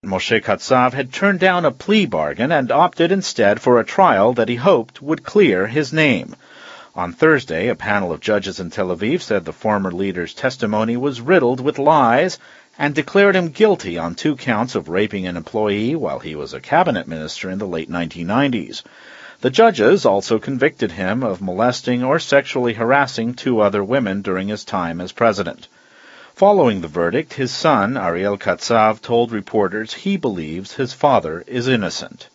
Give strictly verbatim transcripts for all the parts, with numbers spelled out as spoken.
Moshe Katsav had turned down a plea bargain and opted instead for a trial that he hoped would clear his name. On Thursday, a panel of judges in Tel Aviv said the former leader's testimony was riddled with lies and declared him guilty on two counts of raping an employee while he was a cabinet minister in the late nineteen nineties. The judges also convicted him of molesting or sexually harassing two other women during his time as president. Following the verdict, his son, Ariel Katsav, told reporters he believes his father is innocent.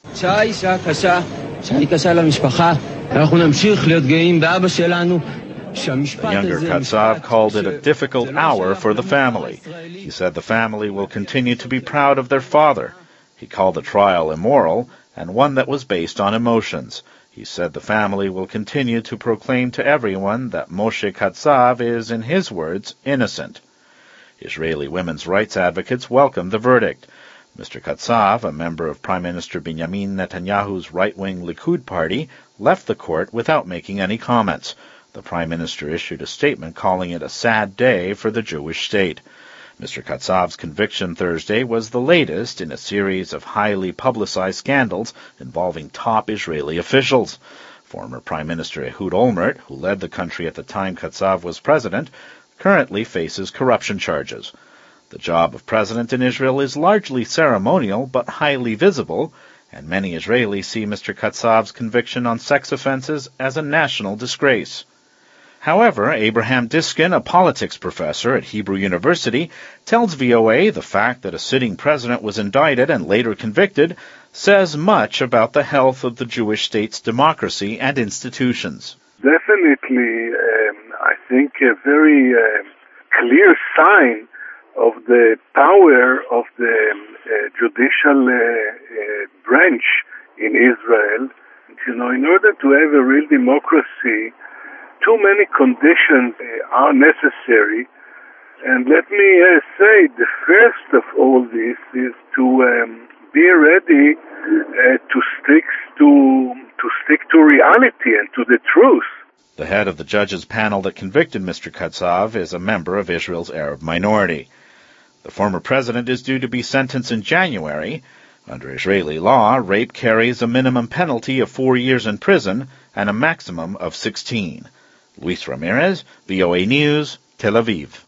The younger Katsav called it a difficult hour for the family. He said the family will continue to be proud of their father. He called the trial immoral and one that was based on emotions. He said the family will continue to proclaim to everyone that Moshe Katsav is, in his words, innocent. Israeli women's rights advocates welcomed the verdict. Mister Katsav, a member of Prime Minister Benjamin Netanyahu's right-wing Likud party, left the court without making any comments. The Prime Minister issued a statement calling it a sad day for the Jewish state. Mister Katsav's conviction Thursday was the latest in a series of highly publicized scandals involving top Israeli officials. Former Prime Minister Ehud Olmert, who led the country at the time Katsav was president, currently faces corruption charges. The job of president in Israel is largely ceremonial but highly visible, and many Israelis see Mister Katsav's conviction on sex offenses as a national disgrace. However, Abraham Diskin, a politics professor at Hebrew University, tells V O A the fact that a sitting president was indicted and later convicted says much about the health of the Jewish state's democracy and institutions. Definitely, um, I think a very uh, clear sign of the power of the uh, judicial uh, uh, branch in Israel. You know, in order to have a real democracy, too many conditions uh, are necessary. And let me uh, say, the first of all this is to um, be ready uh, to stick to to stick to reality and to the truth. The head of the judges' panel that convicted Mister Katsav is a member of Israel's Arab minority. The former president is due to be sentenced in January. Under Israeli law, rape carries a minimum penalty of four years in prison and a maximum of sixteen. Luis Ramirez, V O A News, Tel Aviv.